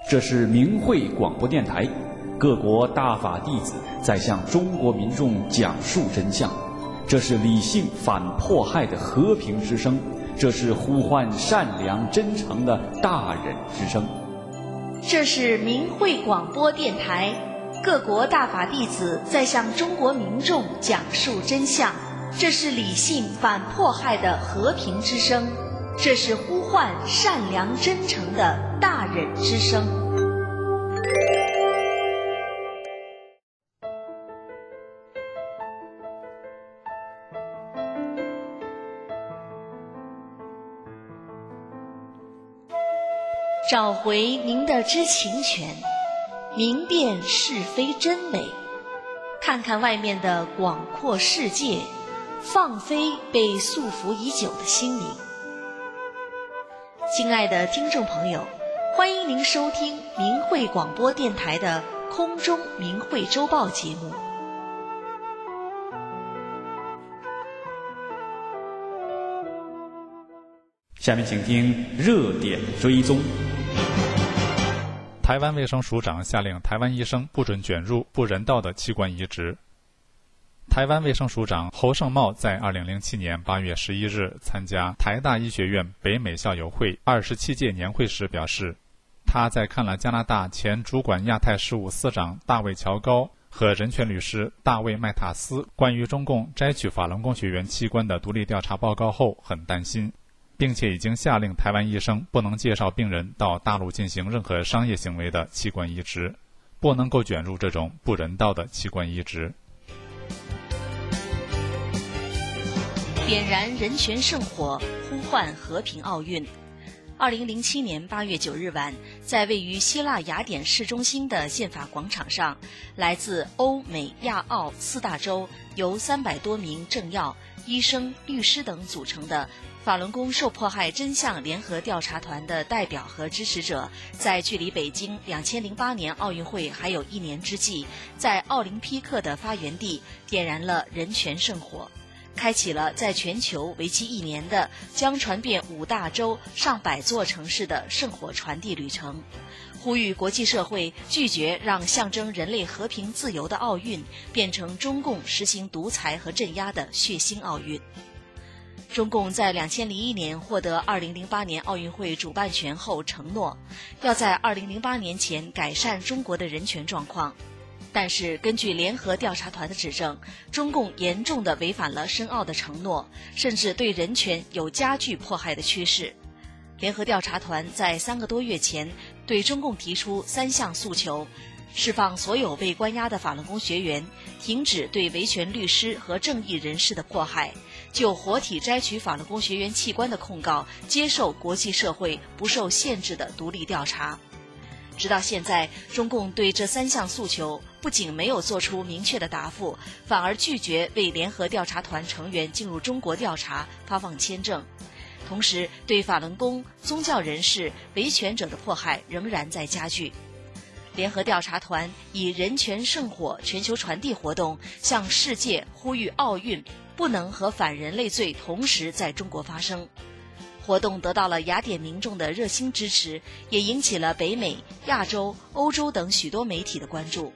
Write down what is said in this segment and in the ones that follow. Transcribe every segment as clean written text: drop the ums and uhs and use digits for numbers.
这是明慧广播电台，各国大法弟子在向中国民众讲述真相。这是理性反迫害的和平之声，这是呼唤善良真诚的大忍之声。 这是明慧广播电台，各国大法弟子在向中国民众讲述真相。这是理性反迫害的和平之声，这是呼唤善良真诚的大忍之声。找回您的知情权，明辨是非真伪，看看外面的广阔世界，放飞被束缚已久的心灵。亲爱的听众朋友，欢迎您收听明慧广播电台的空中明慧周报节目。 下面请听热点追踪。 台湾卫生署长下令台湾医生不准卷入不人道的器官移植。台湾卫生署长侯胜茂在2007年8月11日参加台大医学院北美校友会27届年会时表示，他在看了加拿大前主管亚太事务司长大卫乔高和人权律师大卫麦塔斯关于中共摘取法轮功学员器官的独立调查报告后很担心，并且已经下令台湾医生不能介绍病人到大陆进行任何商业行为的器官移植，不能够卷入这种不人道的器官移植。 点燃人权圣火，呼唤和平奥运。2007年8月9日晚，在位于希腊雅典市中心的宪法广场上，来自欧美亚澳4大洲由300多名政要、医生、律师等组成的法轮功受迫害真相联合调查团的代表和支持者，在距离北京2008年奥运会还有1年之际，在奥林匹克的发源地点燃了人权圣火，开启了在全球为期1年的将传遍5大洲上百座城市的圣火传递旅程，呼吁国际社会拒绝让象征人类和平自由的奥运变成中共实行独裁和镇压的血腥奥运。中共在2001年获得2008年奥运会主办权后承诺，要在2008年前改善中国的人权状况。但是根据联合调查团的指证，中共严重地违反了申奥的承诺，甚至对人权有加剧迫害的趋势。联合调查团在3个多月前对中共提出3项诉求：释放所有被关押的法轮功学员，停止对维权律师和正义人士的迫害，就活体摘取法轮功学员器官的控告接受国际社会不受限制的独立调查。直到现在，中共对这3项诉求不仅没有做出明确的答复，反而拒绝为联合调查团成员进入中国调查发放签证。同时，对法轮功、宗教人士、维权者的迫害仍然在加剧。联合调查团以人权圣火全球传递活动向世界呼吁奥运不能和反人类罪同时在中国发生。活动得到了雅典民众的热心支持，也引起了北美、亚洲、欧洲等许多媒体的关注。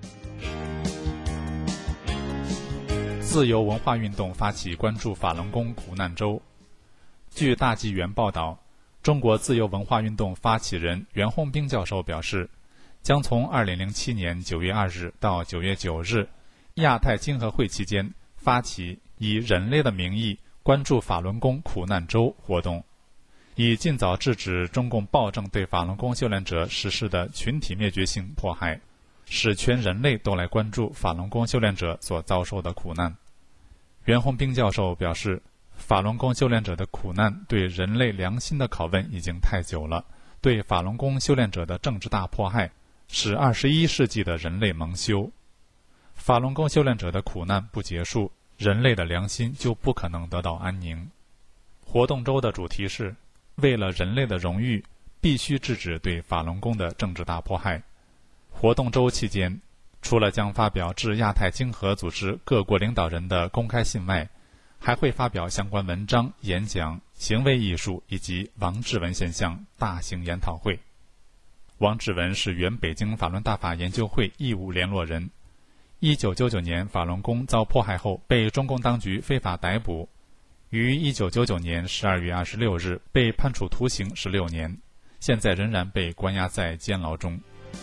自由文化运动发起关注法轮功苦难周。据大纪元报道，中国自由文化运动发起人袁宏兵教授表示，将从2007年9月2日到9月9日亚太经合会期间发起以人类的名义关注法轮功苦难周活动，以尽早制止中共暴政对法轮功修炼者实施的群体灭绝性迫害，使全人类都来关注法轮功修炼者所遭受的苦难。袁宏兵教授表示，法轮功修炼者的苦难对人类良心的拷问已经太久了，对法轮功修炼者的政治大迫害使21世纪的人类蒙羞。法轮功修炼者的苦难不结束，人类的良心就不可能得到安宁。活动周的主题是为了人类的荣誉，必须制止对法轮功的政治大迫害。活动周期间，除了将发表致亚太经合组织各国领导人的公开信外，还会发表相关文章、演讲、行为艺术以及王志文现象大型研讨会。 王志文是原北京法轮大法研究会义务联络人。1999年法轮功遭迫害后，被中共当局非法逮捕，于1999年12月26日被判处徒刑16年，现在仍然被关押在监牢中。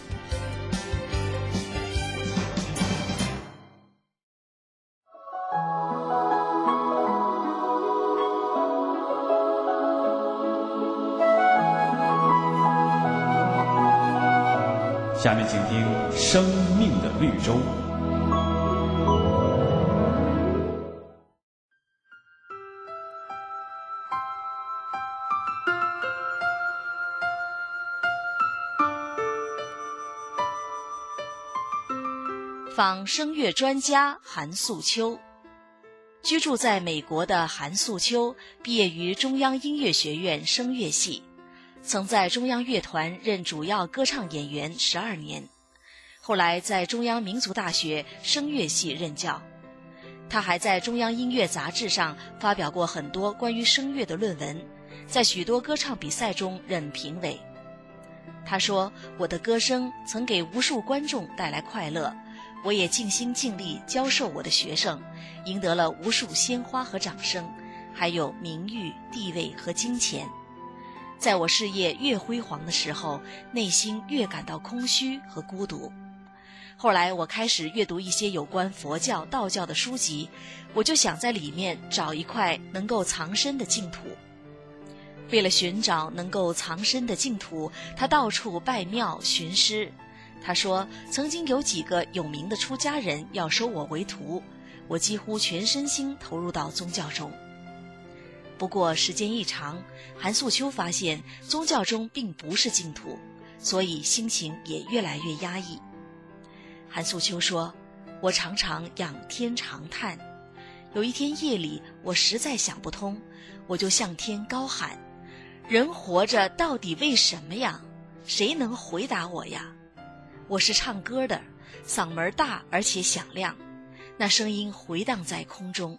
下面请听《生命的绿洲》。 访声乐专家韩素秋。居住在美国的韩素秋毕业于中央音乐学院声乐系，曾在中央乐团任主要歌唱演员12年，后来在中央民族大学声乐系任教。他还在中央音乐杂志上发表过很多关于声乐的论文，在许多歌唱比赛中任评委。他说，我的歌声曾给无数观众带来快乐，我也尽心尽力教授我的学生，赢得了无数鲜花和掌声，还有名誉、地位和金钱。在我事业越辉煌的时候，内心越感到空虚和孤独。后来我开始阅读一些有关佛教、道教的书籍，我就想在里面找一块能够藏身的净土。为了寻找能够藏身的净土，他到处拜庙寻师。他说，曾经有几个有名的出家人要收我为徒，我几乎全身心投入到宗教中。不过时间一长，韩素秋发现宗教中并不是净土，所以心情也越来越压抑。韩素秋说，我常常仰天长叹，有一天夜里我实在想不通，我就向天高喊，人活着到底为什么呀？谁能回答我呀？我是唱歌的，嗓门大而且响亮，那声音回荡在空中。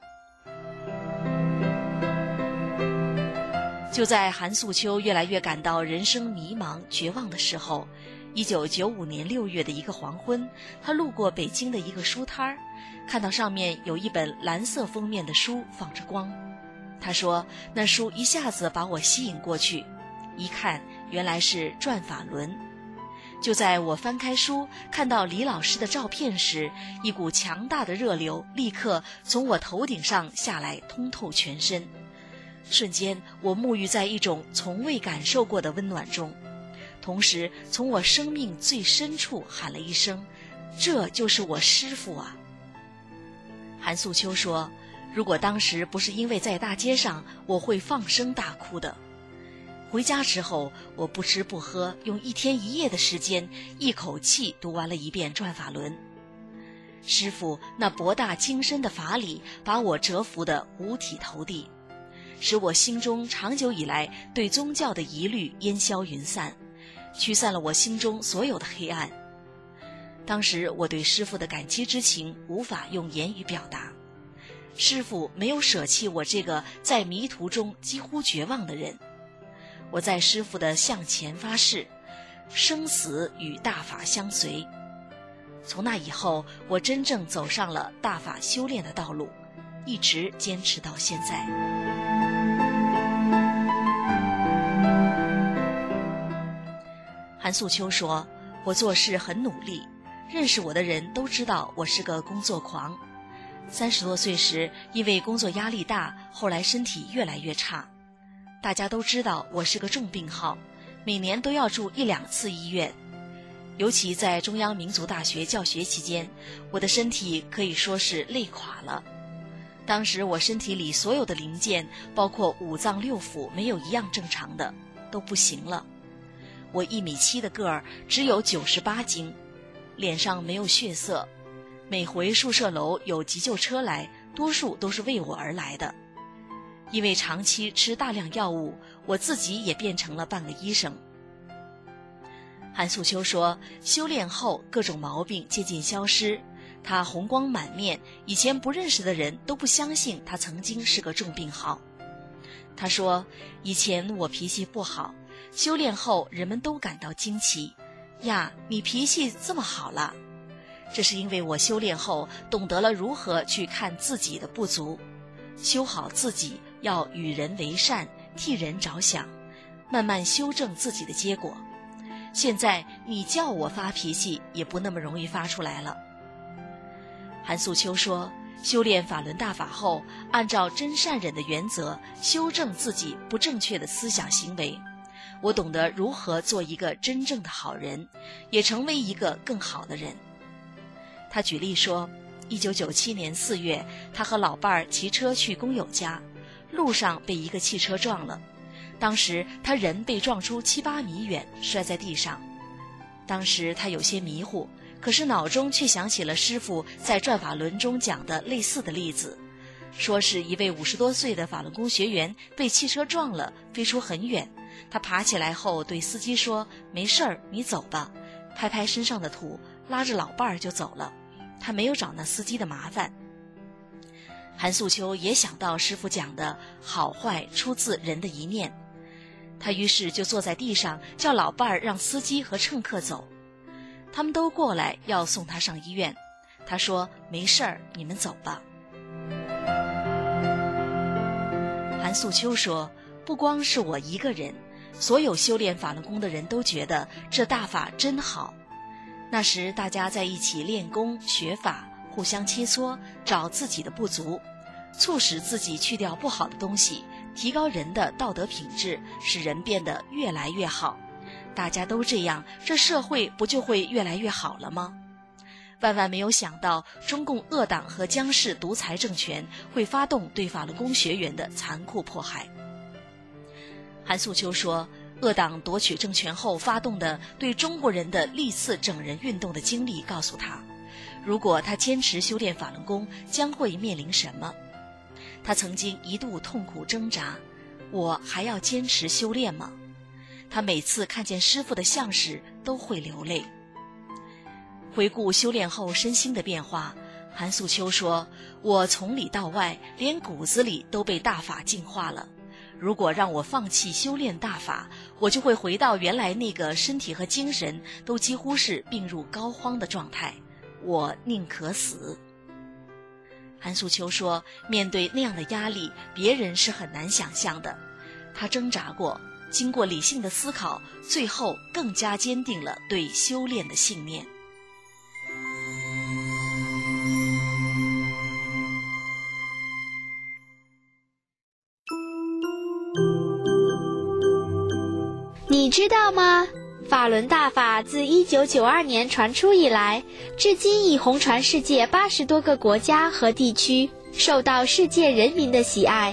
就在韩素秋越来越感到人生迷茫绝望的时候，1995年6月的一个黄昏，他路过北京的一个书摊儿，看到上面有一本蓝色封面的书放着光。他说，那书一下子把我吸引过去，一看原来是转法轮。就在我翻开书看到李老师的照片时，一股强大的热流立刻从我头顶上下来，通透全身。瞬间我沐浴在一种从未感受过的温暖中，同时从我生命最深处喊了一声，这就是我师父啊。韩素秋说，如果当时不是因为在大街上，我会放声大哭的。回家之后，我不吃不喝，用1天1夜的时间，一口气读完了一遍转法轮。师父那博大精深的法理，把我折服得五体投地，使我心中长久以来对宗教的疑虑烟消云散，驱散了我心中所有的黑暗。当时我对师父的感激之情无法用言语表达。师父没有舍弃我这个在迷途中几乎绝望的人。我在师父的向前发誓，生死与大法相随。从那以后，我真正走上了大法修炼的道路，一直坚持到现在。韩素秋说，我做事很努力，认识我的人都知道我是个工作狂。30多岁时，因为工作压力大，后来身体越来越差。大家都知道我是个重病号，每年都要住1、2次医院。尤其在中央民族大学教学期间，我的身体可以说是累垮了。当时我身体里所有的零件，包括5脏6腑，没有一样正常的，都不行了。我1.7米的个儿，只有98斤，脸上没有血色。每回宿舍楼有急救车来，多数都是为我而来的。因为长期吃大量药物，我自己也变成了半个医生。韩素秋说，修炼后各种毛病渐渐消失，他红光满面，以前不认识的人都不相信他曾经是个重病号。他说，以前我脾气不好，修炼后人们都感到惊奇， 呀，你脾气这么好了。这是因为我修炼后懂得了如何去看自己的不足，修好自己要与人为善，替人着想，慢慢修正自己的结果。现在你叫我发脾气也不那么容易发出来了。韩素秋说，修炼法轮大法后，按照真善忍的原则修正自己不正确的思想行为，我懂得如何做一个真正的好人，也成为一个更好的人。他举例说，1997年4月，他和老伴儿骑车去工友家，路上被一个汽车撞了，当时他人被撞出7、8米远，摔在地上。当时他有些迷糊，可是脑中却想起了师父在转法轮中讲的类似的例子，说是一位50多岁的法轮功学员被汽车撞了，飞出很远，他爬起来后对司机说，没事儿，你走吧，拍拍身上的土，拉着老伴儿就走了，他没有找那司机的麻烦。韩素秋也想到师父讲的好坏出自人的一念，他于是就坐在地上叫老伴儿让司机和乘客走，他们都过来要送他上医院，他说没事儿，你们走吧。韩素秋说，不光是我一个人，所有修炼法轮功的人都觉得这大法真好。那时大家在一起练功学法，互相切磋，找自己的不足，促使自己去掉不好的东西，提高人的道德品质，使人变得越来越好。大家都这样，这社会不就会越来越好了吗？万万没有想到，中共恶党和江氏独裁政权会发动对法轮功学员的残酷迫害。韩素秋说，恶党夺取政权后发动的对中国人的历次整人运动的经历告诉他，如果他坚持修炼法轮功，将会面临什么。他曾经一度痛苦挣扎，我还要坚持修炼吗？他每次看见师父的像时都会流泪。回顾修炼后身心的变化，韩素秋说，我从里到外连骨子里都被大法净化了，如果让我放弃修炼大法，我就会回到原来那个身体和精神都几乎是病入膏肓的状态，我宁可死。韩素秋说，面对那样的压力，别人是很难想象的。他挣扎过，经过理性的思考，最后更加坚定了对修炼的信念。 你知道吗？法轮大法自1992年传出以来，至今已红传世界80多个国家和地区，受到世界人民的喜爱。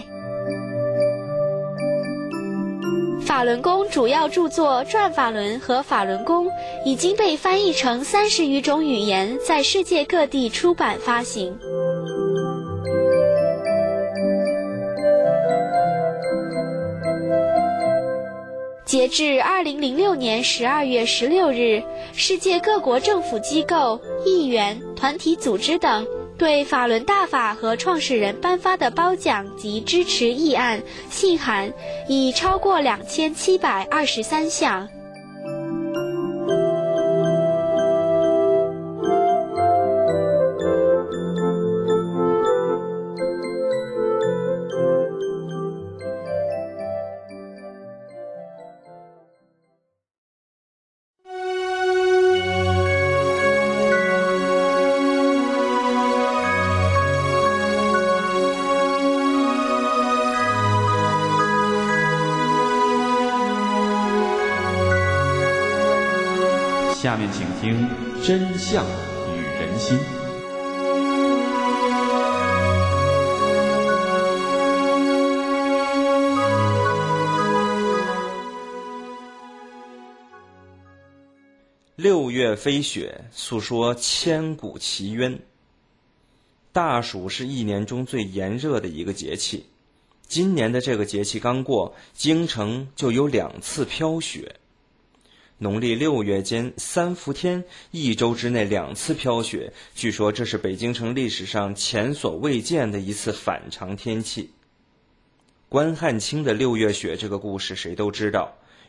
法轮功主要著作《转法轮》和《法轮功》已经被翻译成30余种语言，在世界各地出版发行。截至2006年12月16日，世界各国政府机构、议员、团体组织等对法轮大法和创始人颁发的褒奖及支持议案、信函已超过2723项。 下面请听《真相与人心》。 6月飞雪，诉说千古奇冤。大暑是一年中最炎热的一个节气，今年的这个节气刚过，京城就有2次飘雪。农历6月间3伏天，1周之内2次飘雪，据说这是北京城历史上前所未见的一次反常天气。关汉卿的6月雪这个故事谁都知道，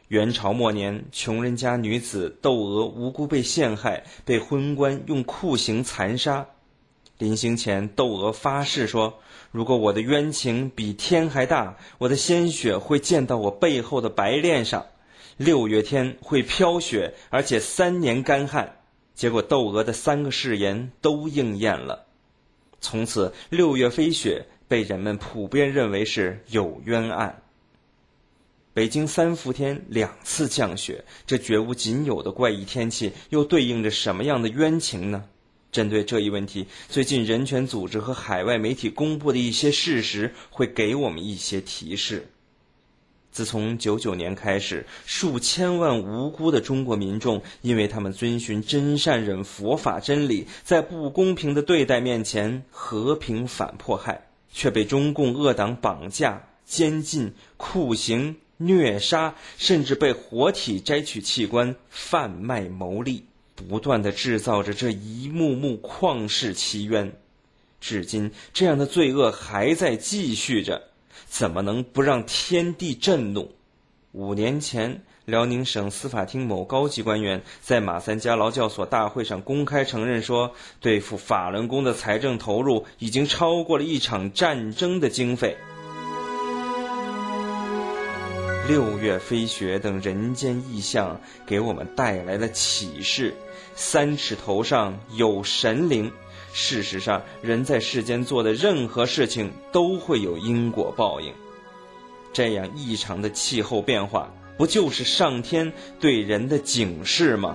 元朝末年，穷人家女子窦娥无辜被陷害，被昏官用酷刑残杀。临行前，窦娥发誓说，如果我的冤情比天还大，我的鲜血会溅到我背后的白练上，6月天会飘雪，而且3年干旱。结果窦娥的3个誓言都应验了。从此6月飞雪被人们普遍认为是有冤案。北京3伏天2次降雪，这绝无仅有的怪异天气又对应着什么样的冤情呢？针对这一问题，最近人权组织和海外媒体公布的一些事实会给我们一些提示。自从99年开始，数千万无辜的中国民众因为他们遵循真善忍佛法真理，在不公平的对待面前和平反迫害，却被中共恶党绑架、监禁、酷刑、虐杀，甚至被活体摘取器官贩卖牟利，不断地制造着这一幕幕旷世奇冤。至今这样的罪恶还在继续着，怎么能不让天地震怒？5年前，辽宁省司法厅某高级官员在马三家劳教所大会上公开承认说，对付法轮功的财政投入已经超过了一场战争的经费。6月飞雪等人间异象给我们带来了启示：3尺头上有神灵。事实上，人在世间做的任何事情都会有因果报应。这样异常的气候变化，不就是上天对人的警示吗？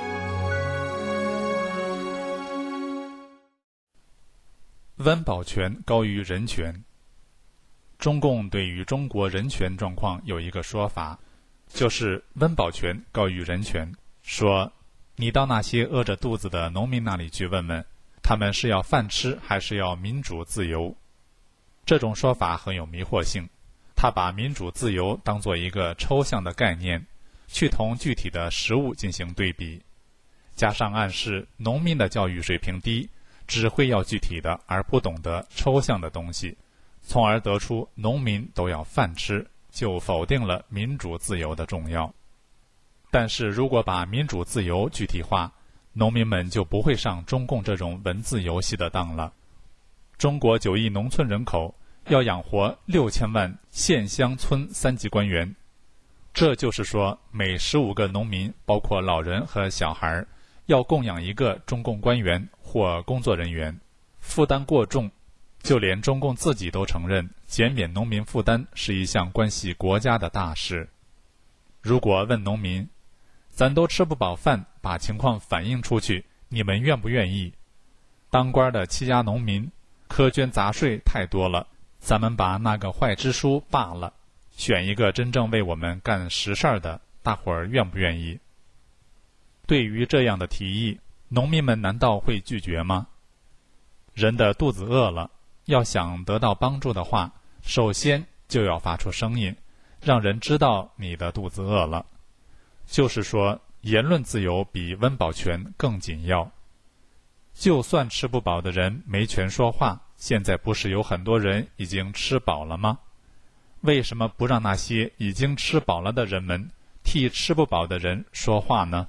温饱权高于人权。中共对于中国人权状况有一个说法，就是温饱权高于人权。说，你到那些饿着肚子的农民那里去问问，他们是要饭吃还是要民主自由？这种说法很有迷惑性，他把民主自由当作一个抽象的概念，去同具体的实物进行对比，加上暗示农民的教育水平低，只会要具体的而不懂得抽象的东西，从而得出农民都要饭吃，就否定了民主自由的重要。但是如果把民主自由具体化，农民们就不会上中共这种文字游戏的当了。中国9亿农村人口要养活6000万县乡村3级官员，这就是说每15个农民，包括老人和小孩，要供养一个中共官员或工作人员，负担过重。就连中共自己都承认，减免农民负担是一项关系国家的大事。如果问农民，咱都吃不饱饭，把情况反映出去，你们愿不愿意？当官的欺压农民，苛捐杂税太多了，咱们把那个坏支书罢了，选一个真正为我们干实事的，大伙儿愿不愿意？对于这样的提议，农民们难道会拒绝吗？人的肚子饿了，要想得到帮助的话，首先就要发出声音，让人知道你的肚子饿了。就是说，言论自由比温饱权更紧要。就算吃不饱的人没权说话，现在不是有很多人已经吃饱了吗？为什么不让那些已经吃饱了的人们替吃不饱的人说话呢？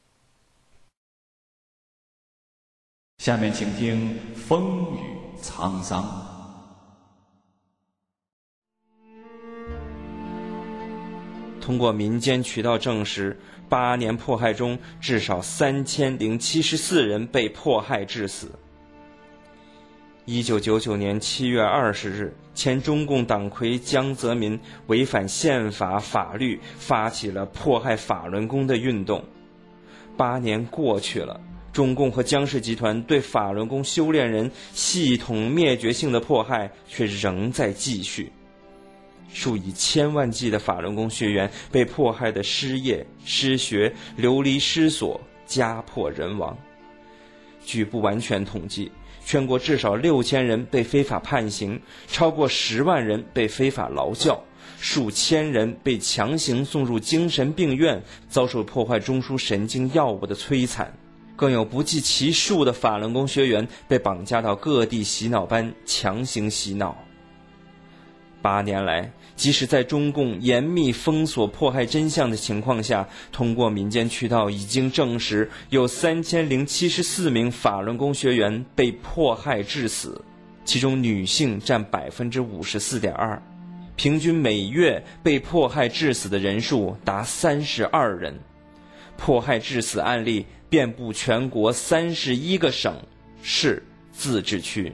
下面请听风雨沧桑。 通过民间渠道证实，8年迫害中至少3074人被迫害致死。1999年7月20日，前中共党魁江泽民违反宪法法律，发起了迫害法轮功的运动。8年过去了，中共和江氏集团对法轮功修炼人系统灭绝性的迫害却仍在继续。数以千万计的法轮功学员被迫害的失业、失学、流离失所、家破人亡。据不完全统计，全国至少6000人被非法判刑，超过10万人被非法劳教，数千人被强行送入精神病院，遭受破坏中枢神经药物的摧残，更有不计其数的法轮功学员被绑架到各地洗脑班强行洗脑。8年来， 即使在中共严密封锁迫害真相的情况下，通过民间渠道已经证实有3074名法轮功学员被迫害致死，其中女性占54.2%，平均每月被迫害致死的人数达32人，迫害致死案例遍布全国31个省市自治区。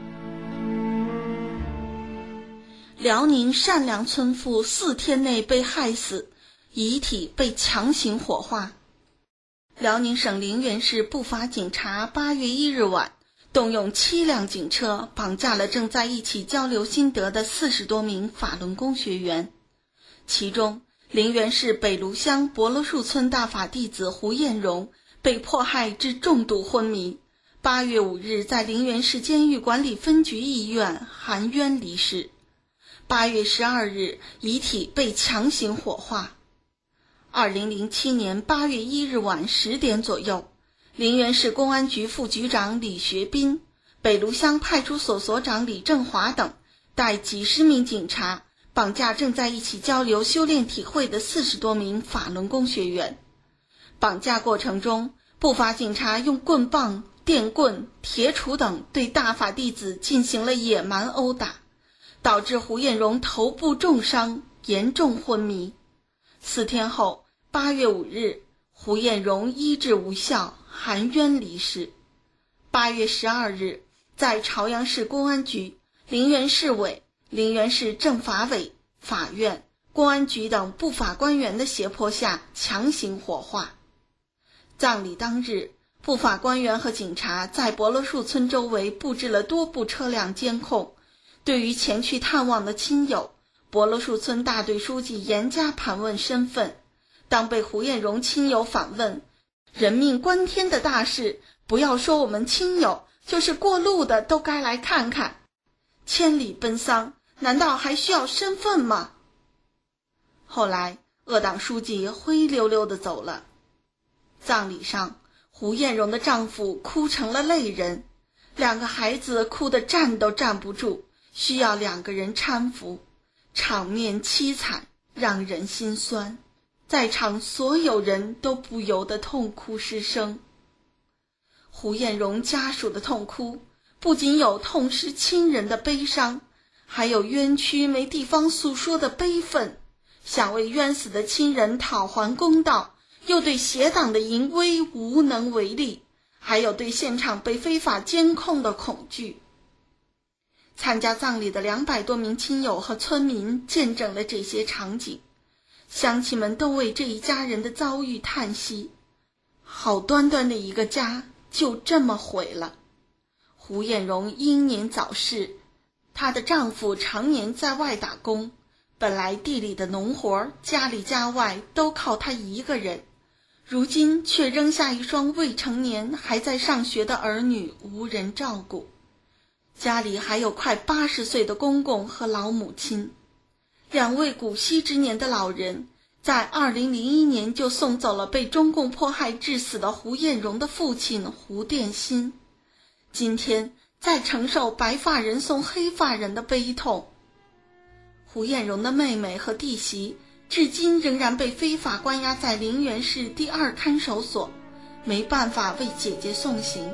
辽宁善良村妇4天内被害死，遗体被强行火化。辽宁省陵园市布法警察8月1日晚动用7辆警车，绑架了正在一起交流心得的40多名法轮功学员。其中，陵园市北芦乡博罗树村大法弟子胡艳荣被迫害致重度昏迷，8月5日在陵园市监狱管理分局医院含冤离世。8月12日，遗体被强行火化。2007年8月1日晚10点左右，陵园市公安局副局长李学斌、北芦乡派出所所长李正华等带几十名警察绑架正在一起交流修炼体会的40多名法轮功学员。绑架过程中，布法警察用棍棒、电棍、铁杵等对大法弟子进行了野蛮殴打，导致胡艳荣头部重伤，严重昏迷。4天后，8月5日，胡艳荣医治无效，含冤离世。8月12日，在朝阳市公安局、陵园市委、陵园市政法委、法院、公安局等不法官员的胁迫下强行火化。葬礼当日，不法官员和警察在博罗树村周围布置了多部车辆监控，对于前去探望的亲友，博罗树村大队书记严加盘问身份。当被胡艳荣亲友反问人命关天的大事，不要说我们亲友，就是过路的都该来看看，千里奔丧，难道还需要身份吗？后来恶党书记灰溜溜地走了。葬礼上，胡艳荣的丈夫哭成了泪人，2个孩子哭得站都站不住，需要2个人搀扶，场面凄惨，让人心酸。在场所有人都不由得痛哭失声。胡艳荣家属的痛哭，不仅有痛失亲人的悲伤，还有冤屈没地方诉说的悲愤，想为冤死的亲人讨还公道，又对邪党的淫威无能为力，还有对现场被非法监控的恐惧。参加葬礼的200多名亲友和村民见证了这些场景，乡亲们都为这一家人的遭遇叹息，好端端的一个家就这么毁了。胡艳荣英年早逝，她的丈夫常年在外打工，本来地里的农活，家里家外都靠她一个人，如今却扔下一双未成年还在上学的儿女无人照顾，家里还有快80岁的公公和老母亲。2位古稀之年的老人，在2001年就送走了被中共迫害致死的胡艳荣的父亲胡殿新，今天在承受白发人送黑发人的悲痛。胡艳荣的妹妹和弟媳至今仍然被非法关押在陵园市第2看守所，没办法为姐姐送行。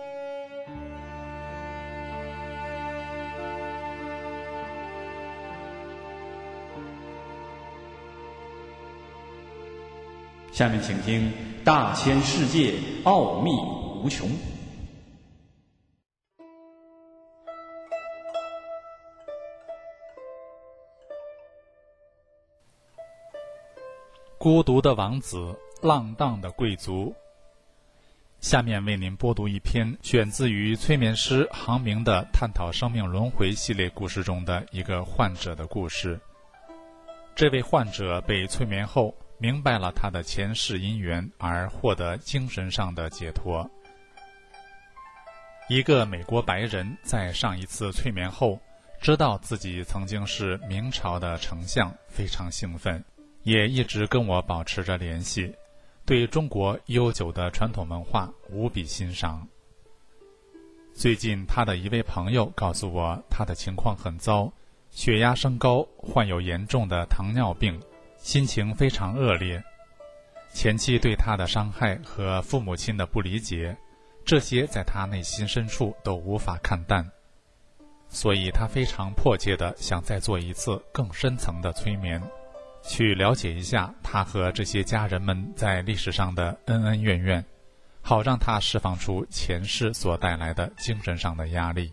下面请听《大千世界奥秘无穷》。 孤独的王子，浪荡的贵族。下面为您播读一篇选自于催眠师杭明的探讨生命轮回系列故事中的一个患者的故事。这位患者被催眠后明白了他的前世因缘，而获得精神上的解脱。一个美国白人在上一次催眠后，知道自己曾经是明朝的丞相，非常兴奋，也一直跟我保持着联系，对中国悠久的传统文化无比欣赏。最近他的一位朋友告诉我，他的情况很糟， 血压升高，患有严重的糖尿病，心情非常恶劣。前妻对他的伤害和父母亲的不理解，这些在他内心深处都无法看淡，所以他非常迫切地想再做一次更深层的催眠，去了解一下他和这些家人们在历史上的恩恩怨怨，好让他释放出前世所带来的精神上的压力。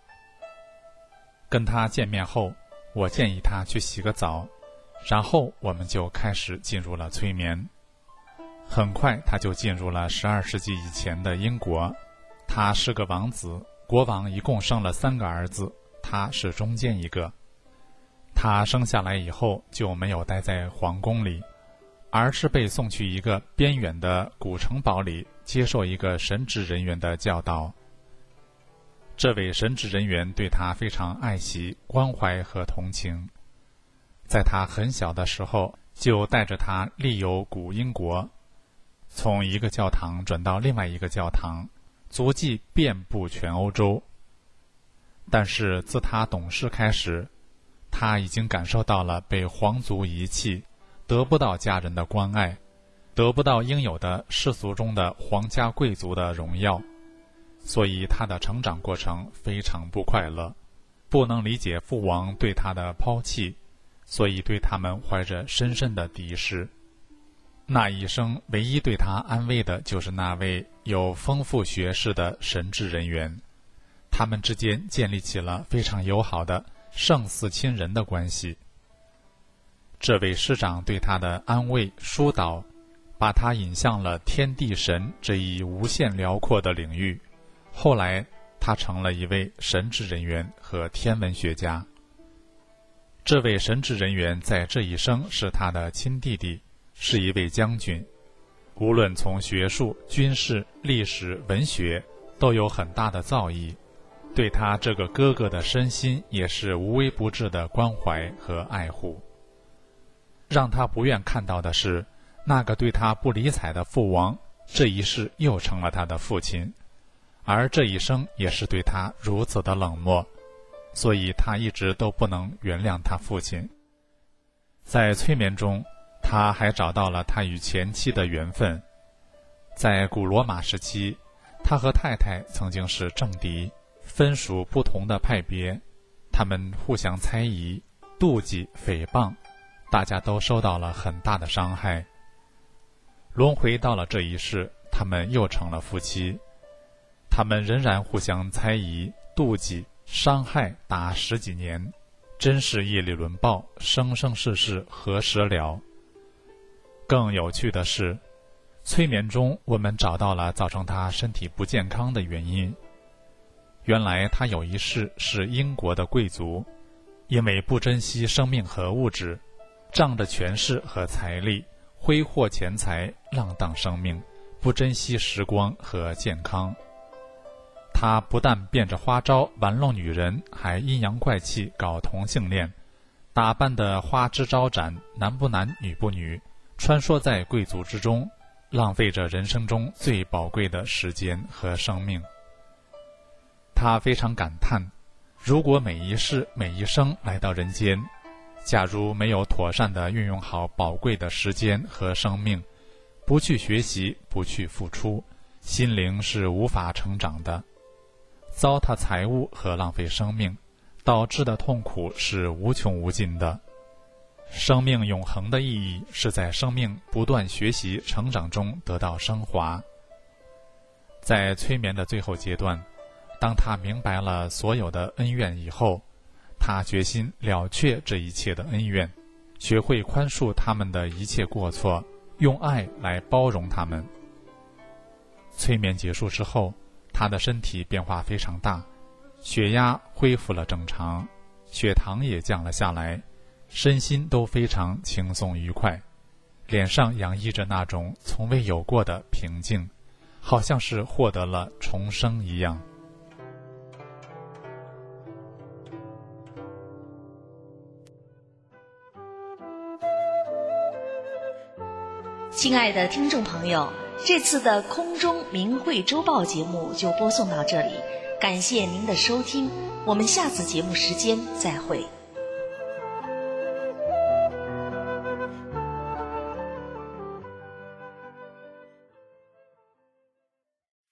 跟他见面后，我建议他去洗个澡，然后我们就开始进入了催眠。很快他就进入了12世纪以前的英国，他是个王子，国王一共生了3个儿子，他是中间一个。他生下来以后就没有待在皇宫里，而是被送去一个边远的古城堡里接受一个神职人员的教导。这位神职人员对他非常爱惜、关怀和同情，在他很小的时候就带着他历游古英国，从一个教堂转到另外一个教堂，足迹遍布全欧洲。但是自他懂事开始，他已经感受到了被皇族遗弃，得不到家人的关爱，得不到应有的世俗中的皇家贵族的荣耀，所以他的成长过程非常不快乐，不能理解父王对他的抛弃，所以对他们怀着深深的敌视。那一生唯一对他安慰的就是那位有丰富学识的神职人员，他们之间建立起了非常友好的胜似亲人的关系。这位师长对他的安慰疏导，把他引向了天地神这一无限辽阔的领域。后来他成了一位神职人员和天文学家。这位神职人员在这一生是他的亲弟弟，是一位将军，无论从学术、军事、历史、文学都有很大的造诣，对他这个哥哥的身心也是无微不至的关怀和爱护。让他不愿看到的是，那个对他不理睬的父王，这一世又成了他的父亲，而这一生也是对他如此的冷漠，所以他一直都不能原谅他父亲。在催眠中，他还找到了他与前妻的缘分。在古罗马时期，他和太太曾经是政敌，分属不同的派别，他们互相猜疑、妒忌、诽谤，大家都受到了很大的伤害。轮回到了这一世，他们又成了夫妻，他们仍然互相猜疑、妒忌、伤害达10几年，真是业力轮报，生生世世何时了。更有趣的是，催眠中我们找到了造成他身体不健康的原因。原来他有一世是英国的贵族，因为不珍惜生命和物质，仗着权势和财力，挥霍钱财，浪荡生命，不珍惜时光和健康。他不但变着花招玩弄女人，还阴阳怪气搞同性恋，打扮得花枝招展，男不男女不女，穿梭在贵族之中，浪费着人生中最宝贵的时间和生命。他非常感叹，如果每一世每一生来到人间，假如没有妥善地运用好宝贵的时间和生命，不去学习，不去付出，心灵是无法成长的。糟蹋财物和浪费生命，导致的痛苦是无穷无尽的。生命永恒的意义是在生命不断学习成长中得到升华。在催眠的最后阶段，当他明白了所有的恩怨以后，他决心了却这一切的恩怨，学会宽恕他们的一切过错，用爱来包容他们。催眠结束之后，他的身体变化非常大，血压恢复了正常，血糖也降了下来，身心都非常轻松愉快，脸上洋溢着那种从未有过的平静，好像是获得了重生一样。 亲爱的听众朋友，这次的空中明慧周报节目就播送到这里，感谢您的收听，我们下次节目时间再会。